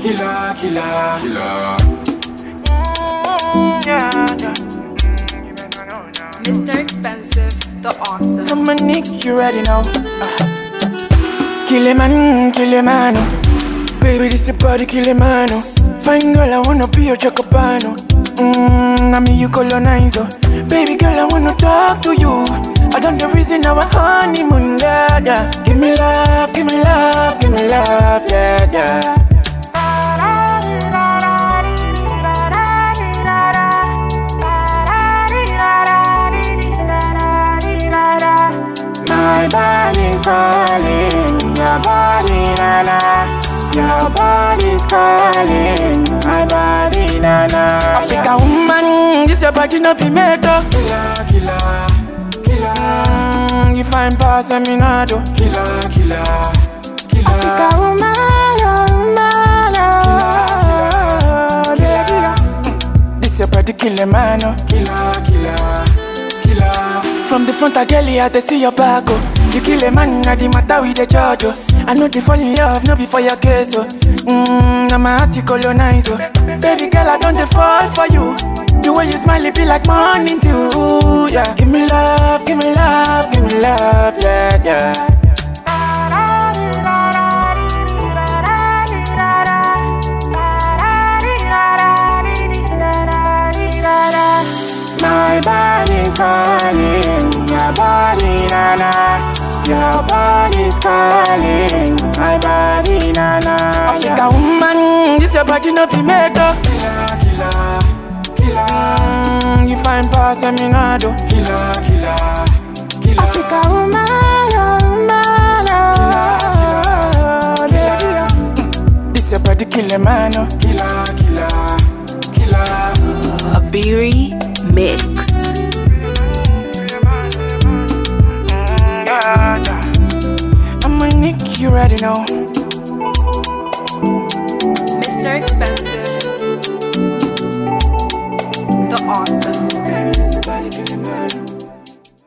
killer, killer, killer. Mr. Expensive, the awesome. I'm a Nick, you ready now? Kill a man. Baby, this is body, kill a man. Fine girl, I wanna be your Chocopano. I mean you colonizer. Baby girl, I wanna talk to you. I don't the reason our honeymoon, yeah. Give me love, give me love, give me love, yeah, yeah. My body's calling, your body, na-na. Your body's calling, my body, na-na. Africa woman, this your body no fi make up. Killer, killer, killer. You find pass and me not do. Killer, killer, killer. Africa woman, Killer. this your body kill a man, oh. Killer, killer, killer. From the front of girl, I see your back, oh. You kill a man, na the matter with the judge, oh. I know they fall in love, no before your case, oh. I'm a heart colonize, oh. Baby girl, I don't fall for you. The way you smile, it be like morning dew, yeah. Give me love, give me love, give me love, yeah, yeah. My body's calling, your body, na-na. Your body's calling, my body, na-na. Africa woman, this your body no fi make up. Killer, killer, killer. You find pass and me not do. Killer, killer, killer. Africa woman, Killer. this your body kill a man, oh. Killer, killer, killer. A Beery Mix. I'm a Nick, you ready now? Mr. Expensive.